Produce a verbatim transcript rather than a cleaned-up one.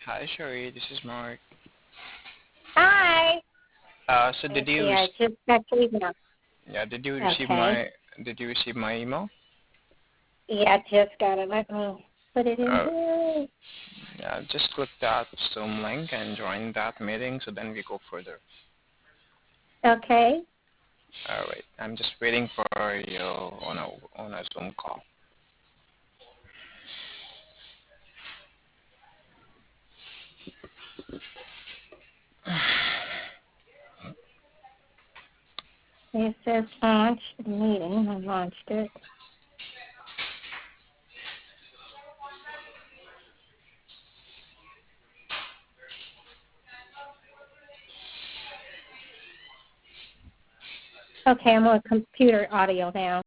Hi, Sherry. This is Mark. Hi. Uh, so did you Okay, rec- I just got your email. yeah did you receive Okay. my did you receive my email? Yeah, I just got it. Let me put it in Uh, here. yeah, just click that Zoom link and join that meeting. So then we go further. Okay. All right. I'm just waiting for you on a on a Zoom call. It says launch meeting. I launched it. Okay, I'm on computer audio now.